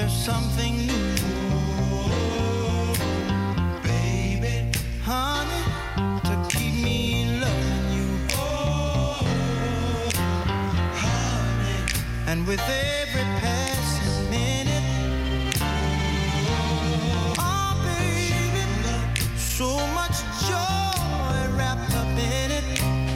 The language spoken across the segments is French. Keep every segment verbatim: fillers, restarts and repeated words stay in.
there's something new. Baby, honey, to keep me loving you. Oh, honey, and with every passing minute, oh, baby, so much joy wrapped up in it.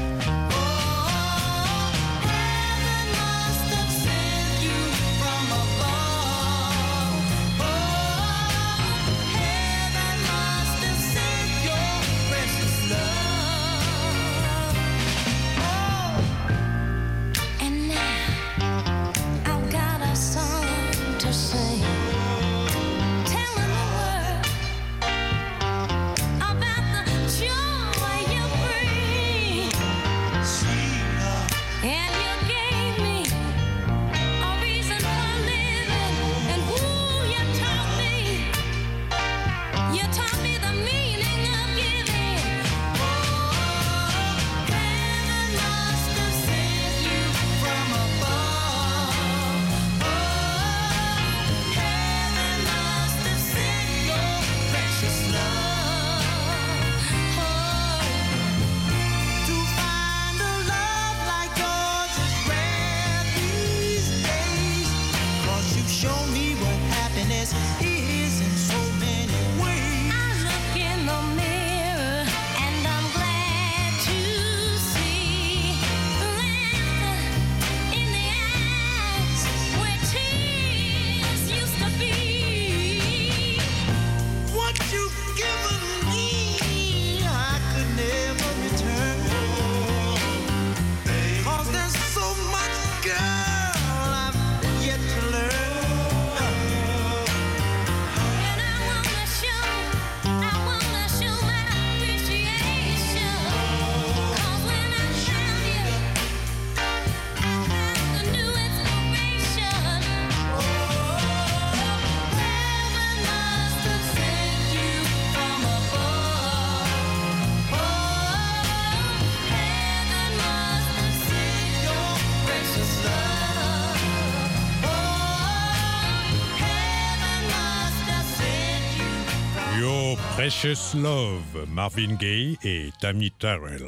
Precious Love, Marvin Gaye et Tammy Terrell.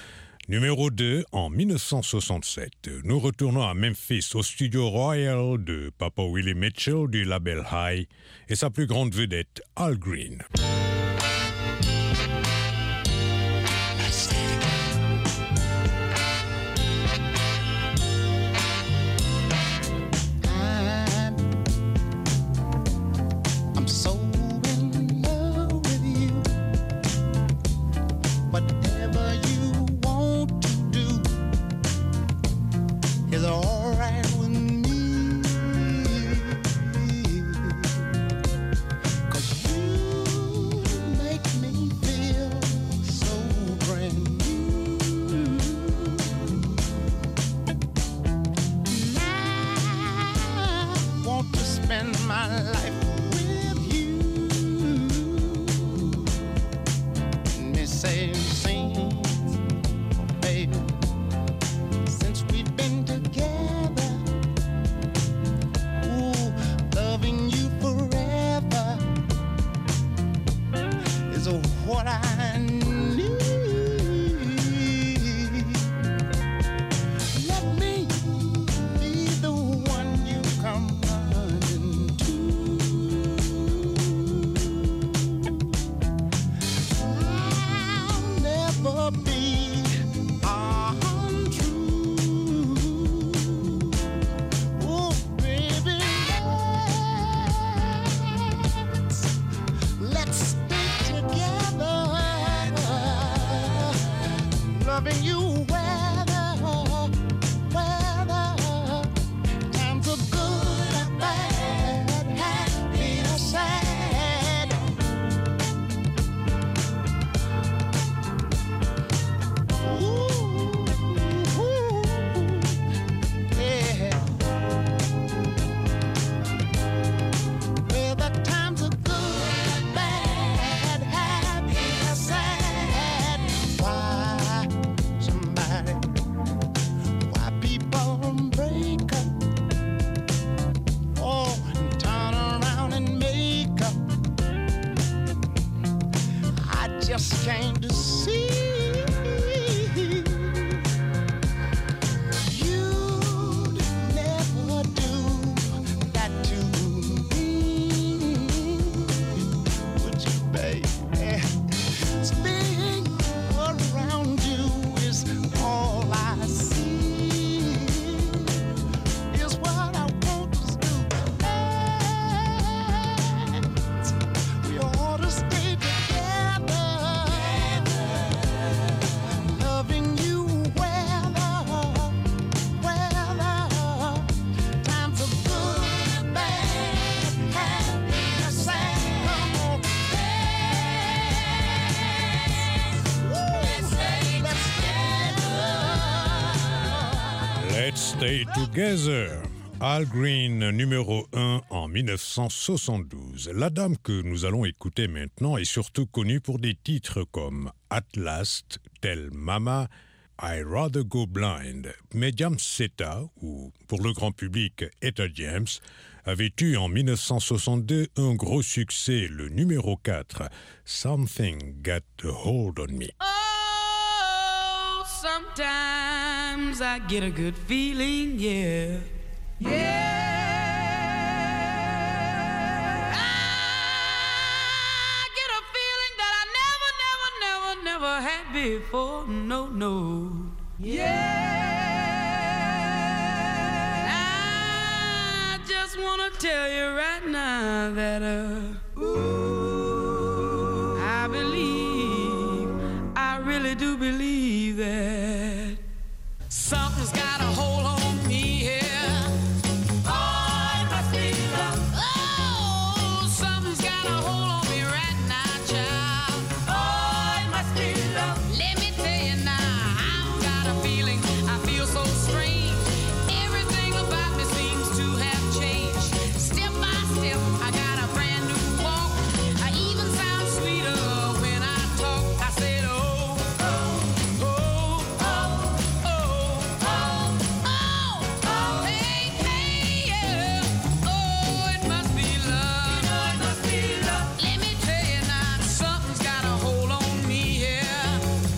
Numéro deux, en dix-neuf cent soixante-sept, nous retournons à Memphis au studio Royal de Papa Willie Mitchell du label High et sa plus grande vedette, Al Green. Let me be the one you come running to. came to see. You'd never do that to me, would you, baby? Spinning around you is all I see. Is what I want us to do. We ought to stay together, loving you weather, weather. Times are good, bad, happy, or sad. Come on, let's stay together. Let's Stay Together. Al Green, numéro un en dix-neuf cent soixante-douze. La dame que nous allons écouter maintenant est surtout connue pour des titres comme At Last, Tell Mama, I'd Rather Go Blind. Mais James Etta, ou pour le grand public Etta James, avait eu en dix-neuf cent soixante-deux un gros succès, le numéro quatre, Something Got a Hold on Me. Oh, sometimes I get a good feeling, yeah. Yeah. I get a feeling that I never, never, never, never had before. No, no. Yeah. I just wanna tell you right now that uh, ooh, I believe, I really do believe that something's got a hold on me here. Oh, it must be love. Oh, something's got a hold on me right now, child. Oh, it must be love. Let me tell you now, I've got a feeling, I feel so strange. Everything about me seems to have changed. Step by step, I got a brand new walk. I even sound sweeter when I talk. I said, oh, oh, oh, oh, oh, oh, oh, oh, hey, hey, yeah. Oh, it must be love. You know it must be love. Let me tell you now, something's got a hold on me here.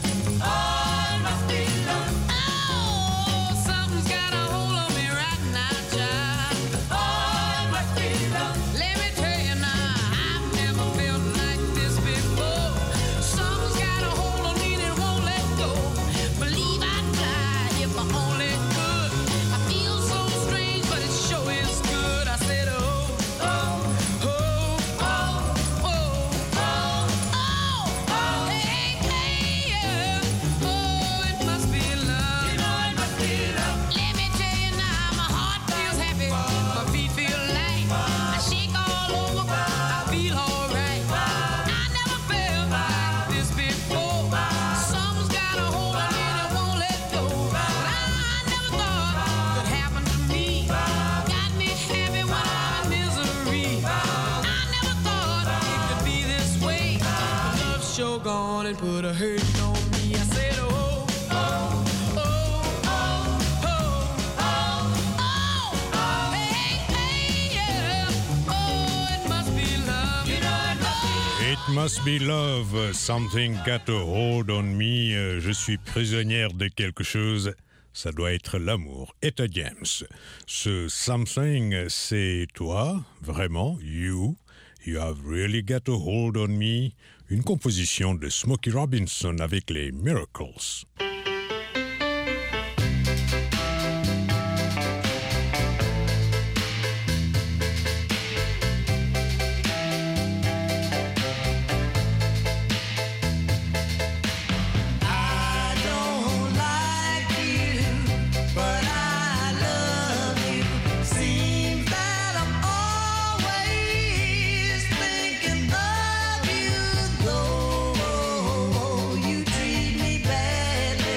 Oh, it must be love. Oh, something's got a hold on me right now, child. Oh, it must be love. Let me tell you now, I've never felt like this before. Something's got a hold on me that won't let go. Believe I'd fly if I only could. I feel so strange, but it sure is good. I said, oh, oh, oh, oh, oh, oh, oh, oh, hey, hey, yeah. Oh, it must be love. You know it must be love. Let me tell you now, my heart feels happy, my feet feel light. I shake all over, I feel alright. I never felt like this before. Something's got a hold on me that won't let go. But I never thought could happen to me. Got me happy when I'm in misery. I never thought it could be this way. But love's sure gone and put a hurt on me. I said, oh, oh, oh, oh, oh, oh, oh, hey, hey, yeah. Oh, it must be love. You know it must be love. It must be love, something got a hold on me, euh, je suis prisonnière de quelque chose, ça doit être l'amour. Etta James. Ce something, c'est toi, vraiment, you, you have really got a hold on me, une composition de Smokey Robinson avec les Miracles. I don't like you, but I love you. Seems that I'm always thinking of you, though you treat me badly.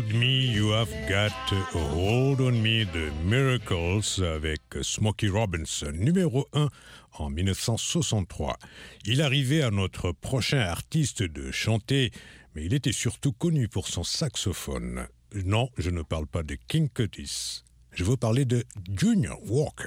Hold Me, You Have Got a Hold on Me, The Miracles avec Smokey Robinson, numéro un en dix-neuf cent soixante-trois. Il arrivait à notre prochain artiste de chanter, mais il était surtout connu pour son saxophone. Non, je ne parle pas de King Curtis. Je veux parler de Junior Walker.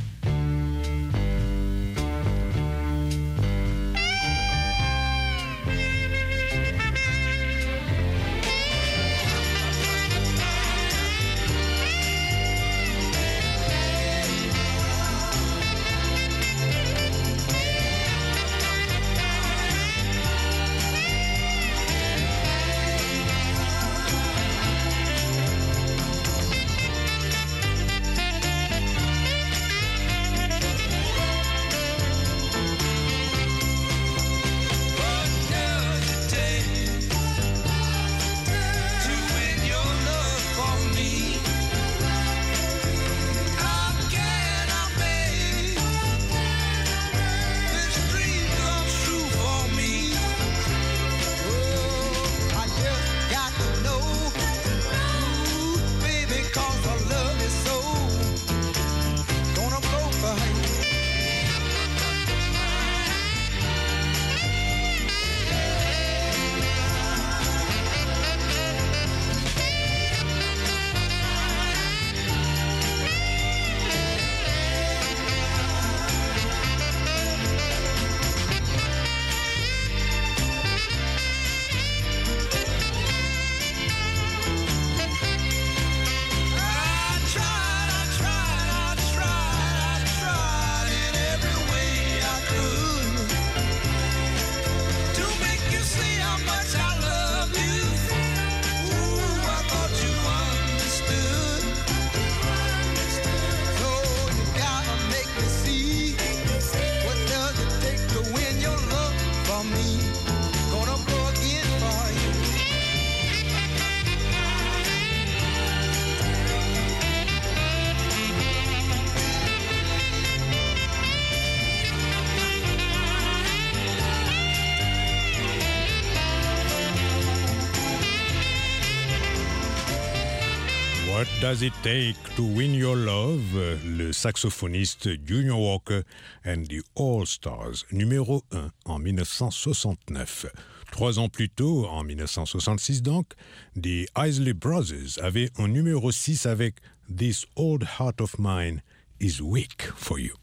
What Does It Take to Win Your Love, le saxophoniste Junior Walker and the All-Stars, numéro un en dix-neuf cent soixante-neuf. Trois ans plus tôt, en dix-neuf cent soixante-six donc, The Isley Brothers avaient un numéro six avec This Old Heart of Mine is Weak for You.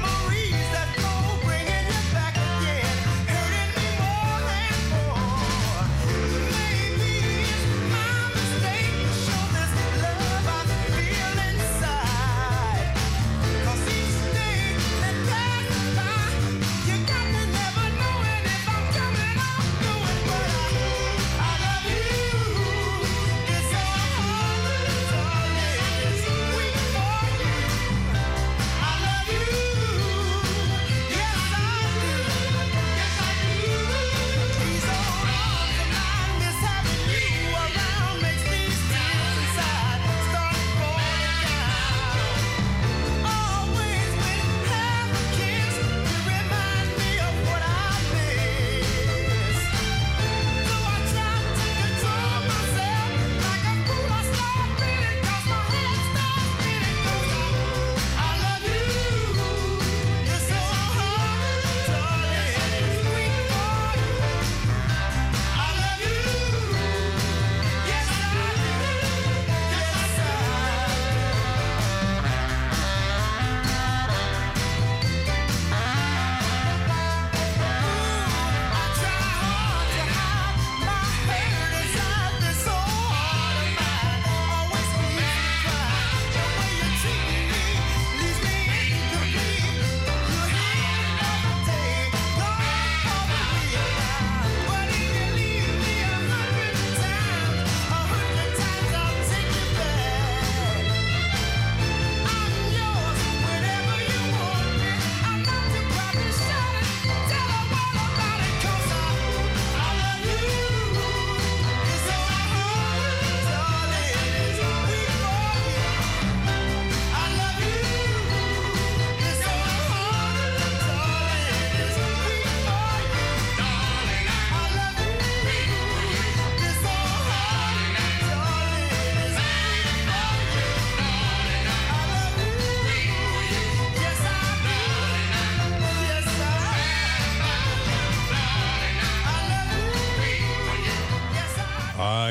Memories that go bringing you back again, hurting me more and more.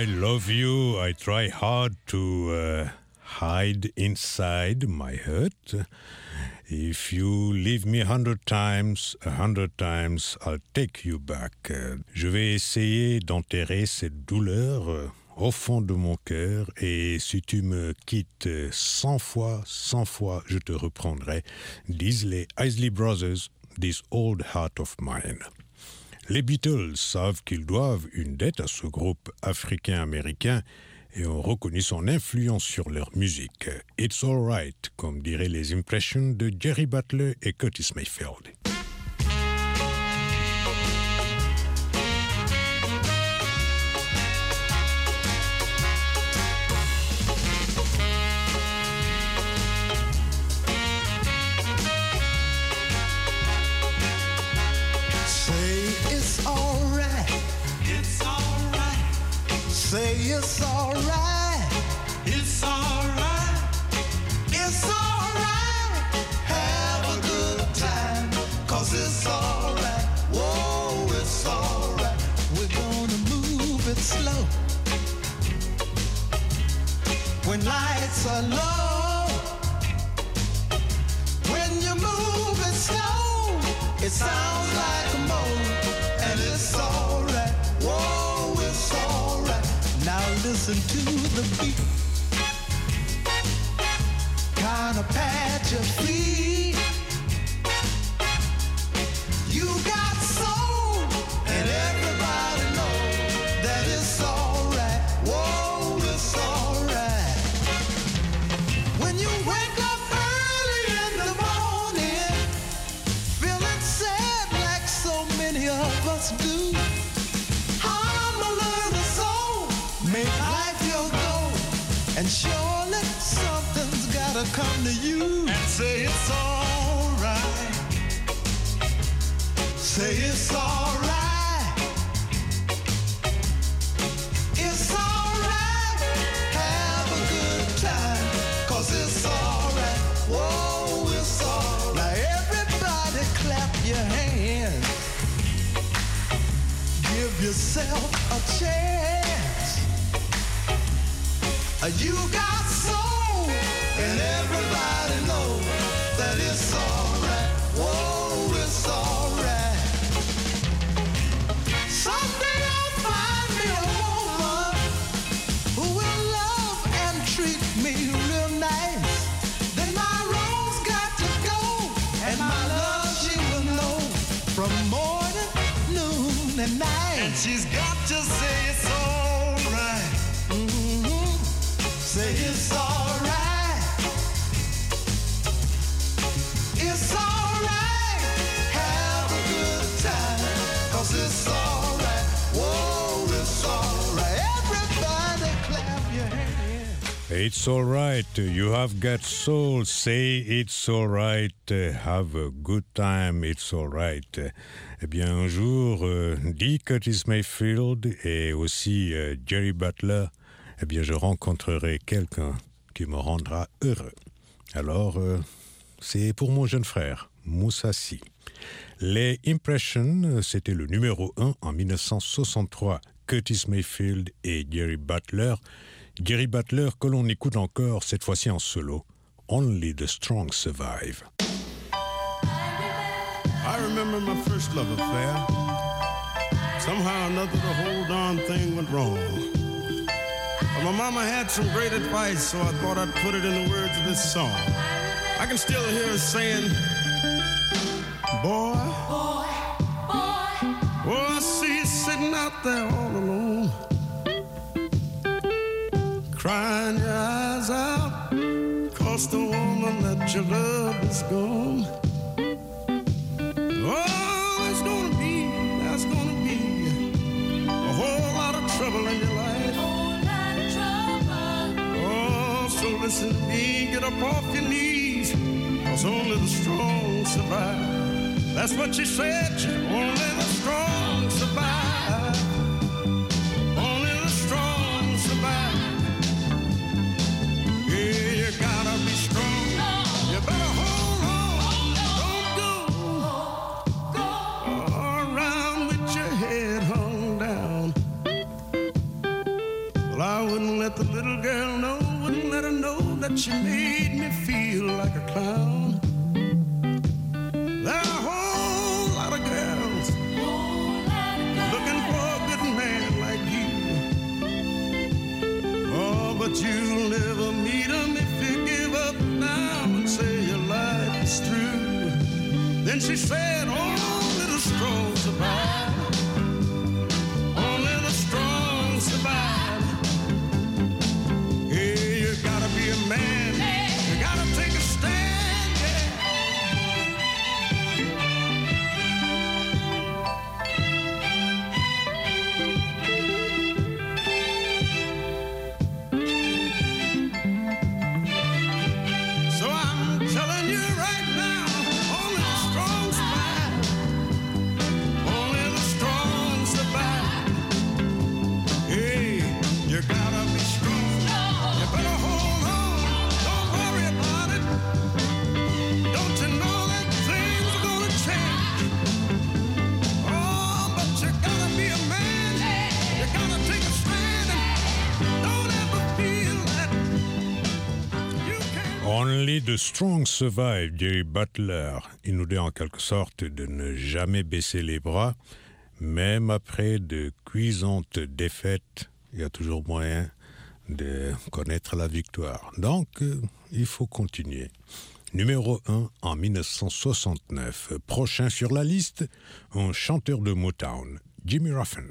I love you. I try hard to uh, hide inside my hurt. If you leave me a hundred times, a hundred times, I'll take you back. Euh, Je vais essayer d'enterrer cette douleur euh, au fond de mon cœur, et si tu me quittes cent fois, cent fois, je te reprendrai, disent les Isley Brothers, This Old Heart of Mine. Les Beatles savent qu'ils doivent une dette à ce groupe africain-américain et ont reconnu son influence sur leur musique. It's all right, comme diraient les Impressions de Jerry Butler et Curtis Mayfield. Say it's alright, it's alright, it's alright. Have a good time, cause it's alright. Whoa, it's alright. We're gonna move it slow. When lights are low, when you move it slow, it sounds like a moan, and it's alright. Whoa, it's alright. Now listen to the beat, kinda pat your feet. You got soul, and everybody knows that it's alright. Whoa, it's alright. When you wake up early in the morning, feeling sad like so many of us do, make life your goal, and surely something's gotta come to you and say it's alright. Say it's alright. It's alright. Have a good time, cause it's alright. Whoa, it's alright. Now everybody clap your hands. Give yourself a chance. You got soul, and everybody knows that it's alright. Whoa, it's alright. Someday I'll find me a woman who will love and treat me real nice. Then my rose got to go, and my love she will know from morning, noon, and night. And she's got to say it's alright. Say it's alright. It's alright. Have a good time, cause it's alright. Whoa, it's alright. Everybody clap your hands. It's alright, you have got soul, say it's alright, have a good time, it's alright. Eh bien, un jour, euh, dit Curtis Mayfield et aussi euh, Jerry Butler, eh bien, je rencontrerai quelqu'un qui me rendra heureux. Alors, euh, c'est pour mon jeune frère, Moussa Sy. Les Impressions, c'était le numéro un en dix-neuf cent soixante-trois. Curtis Mayfield et Jerry Butler. Jerry Butler que l'on écoute encore, cette fois-ci en solo. Only the Strong Survive. I remember my first love affair. Somehow or another, the whole darn thing went wrong. But my mama had some great advice, so I thought I'd put it in the words of this song. I can still hear her saying, boy, boy, boy, oh, I see you sitting out there all alone, crying your eyes out, 'cause the woman that you love is gone. Oh, there's gonna be, there's gonna be a whole lot of trouble in your life. So listen to me, get up off your knees, 'cause only the strong survive. That's what she said, only the strong survive. Only the strong survive. Yeah, you gotta be strong. You better hold on, don't go around with your head hung down. but she made me feel like a clown. There are a whole lot of girls looking for a good man like you. Oh, but you'll never meet him if you give up now and say your life is through. Then she said, only the strong survive. Only the strong survive. Hey, you gotta be a man. You gotta take a stand, yeah. So I'm telling you right now, only the strong survive. Only the strong survive. Hey, you gotta be strong. You better hold on. Don't worry about it. Don't you know that things are gonna change? Oh, but you gotta be a man. You gotta take a stand. And don't ever feel that you can't. Only the strong survive, Jerry Butler. Il nous dit en quelque sorte de ne jamais baisser les bras, même après de cuisantes défaites, il y a toujours moyen de connaître la victoire. Donc, euh, il faut continuer. Numéro un en dix-neuf cent soixante-neuf. Prochain sur la liste, un chanteur de Motown, Jimmy Ruffin.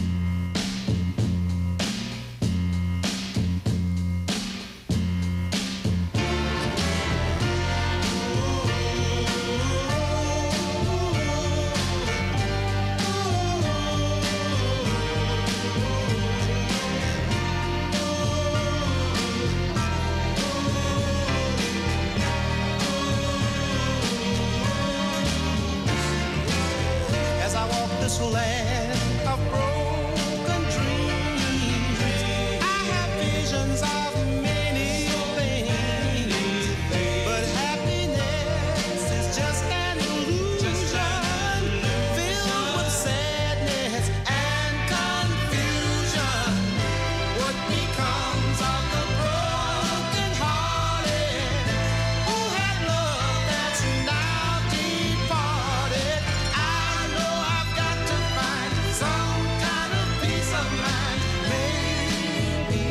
As I walk this land of broken dreams, I have visions of many things, but happiness is just an illusion, filled with sadness and confusion. What becomes of the broken-hearted who had love that's now departed? I know I've got to find some kind of peace of mind, maybe.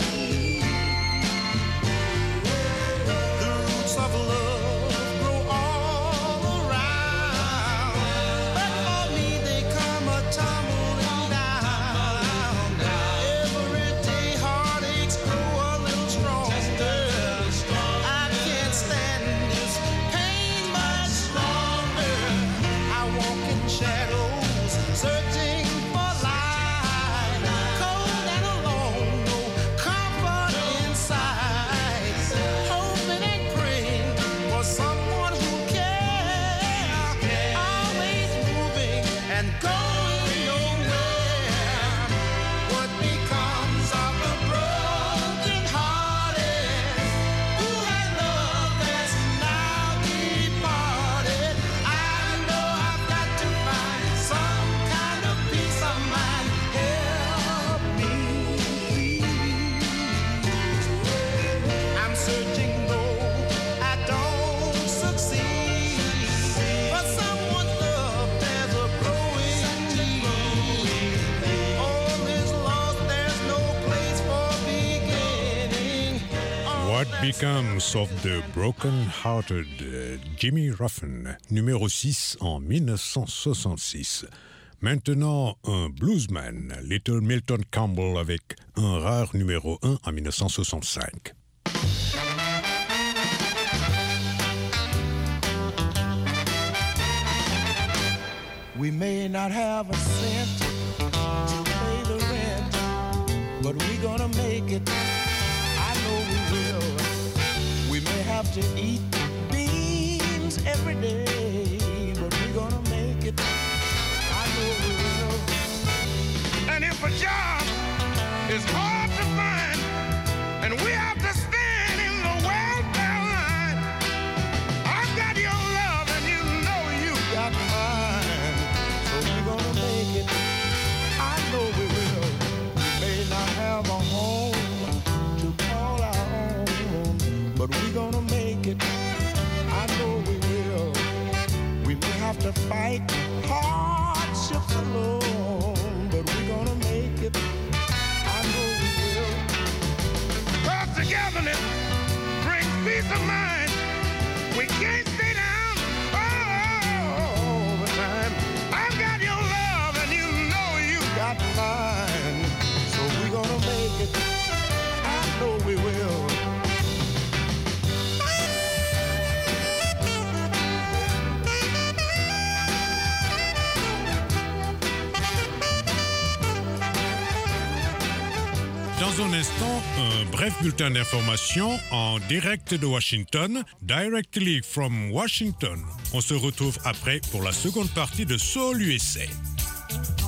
The roots of love grow all around, but for me they come a tumbling down. Every day heartaches grow a little stronger. I can't stand this pain much longer. I walk in shadows, searching for light, cold and alone, no comfort inside, hoping and praying for someone who cares, always moving and going nowhere. What becomes of the broken-hearted who had love that's now departed? I know I've got to find some kind of peace of mind. Help me. I'm searching though I don't succeed, for someone's love there's a growing need. All is lost, there's no place for beginning. What Becomes of the Broken-Hearted, euh, Jimmy Ruffin, numéro six en dix-neuf cent soixante-six. Maintenant, un bluesman, Little Milton Campbell, avec un rare numéro un en dix-neuf cent soixante-cinq. We may not have a cent to pay the rent, but we're gonna make it. I know we will. We may have to eat beans every day, but we're gonna make it. I know we will. And if a job is hard to find, and we have to stand in the welfare line, I've got your love and you know you got mine. So we're gonna make it. I know we will. We may not have a home to call our own, have to fight hardships alone, but we're gonna make it. I know we will. Cause togetherness brings peace of mind. We can't stay down all the time. I've got your love and you know you got mine. So we're gonna make it. I know we will. Dans un instant, un bref bulletin d'information en direct de Washington, directly from Washington. On se retrouve après pour la seconde partie de Soul U S A.